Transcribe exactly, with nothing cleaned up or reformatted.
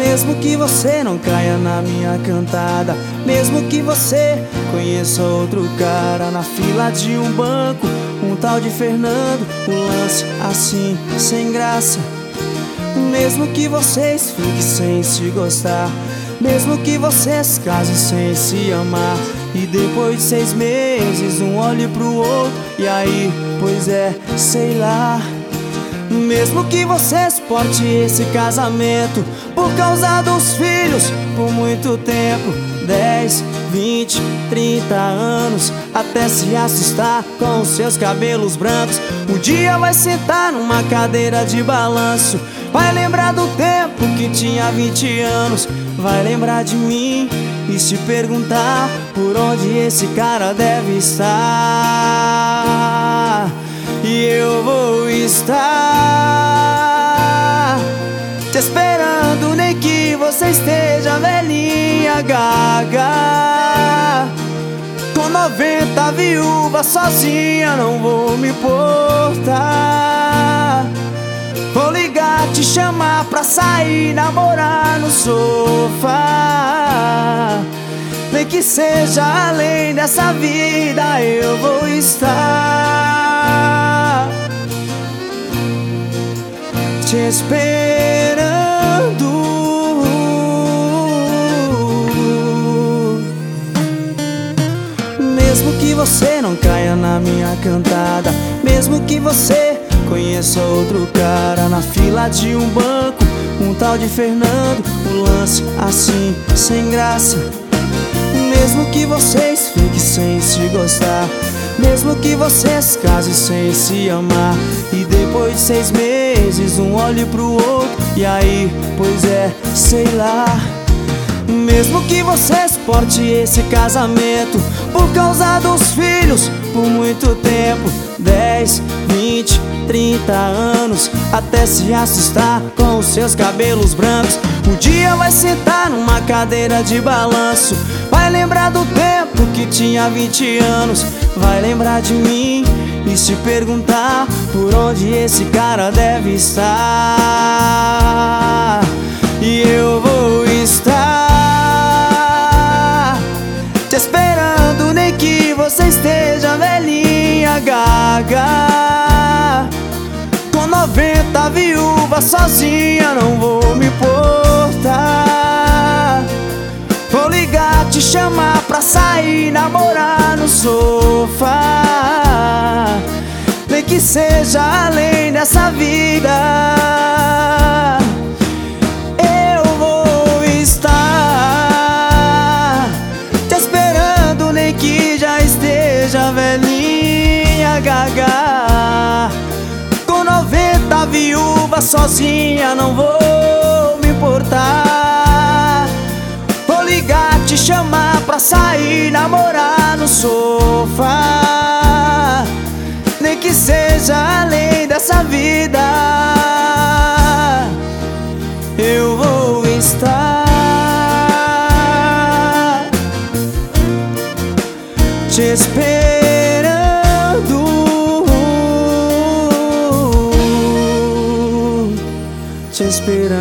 Mesmo que você não caia na minha cantada, mesmo que você conheça outro cara na fila de um banco, um tal de Fernando, um lance assim, sem graça. Mesmo que vocês fiquem sem se gostar, mesmo que vocês casem sem se amar, e depois de seis meses um olhe pro outro, e aí, pois é, sei lá. Mesmo que vocês portem esse casamento por causa dos filhos por muito tempo, dez, vinte, trinta anos, até se assustar com os seus cabelos brancos. Um dia vai sentar numa cadeira de balanço, vai lembrar do tempo que tinha vinte anos, vai lembrar de mim e se perguntar por onde esse cara deve estar. E eu vou estar te esperando, nem que você esteja velhinha, gaga, com noventa viúva, sozinha não vou me importar. Vou ligar, te chamar pra sair, namorar no sofá. Nem que seja além dessa vida, eu vou estar te esperando. Mesmo que você não caia na minha cantada, mesmo que você conheça outro cara na fila de um banco, um tal de Fernando, um lance assim, sem graça. Mesmo que vocês fiquem sem se gostar, mesmo que vocês casem sem se amar, e depois de seis meses um olhe pro outro, e aí, pois é, sei lá. Mesmo que vocês portem esse casamento por causa dos filhos por muito tempo, dez, vinte, trinta anos, até se assustar com os seus cabelos brancos. Um dia vai sentar numa cadeira de balanço, vai lembrar do tempo que tinha vinte anos, vai lembrar de mim e se perguntar por onde esse cara deve estar. E eu vou estar te esperando, nem que você esteja velhinha, gaga, com noventa viúva, sozinha não vou me importar. Vou ligar, te chamar pra sair, namorar no sofá. Nem que seja além dessa vida, eu vou estar te esperando, nem que já esteja velhinha, gaga, com noventa viúva, sozinha não vou me importar. Vou ligar, te chamar pra sair, namorar no sofá. Nem que seja além dessa vida, eu vou estar te esperando, te esperando.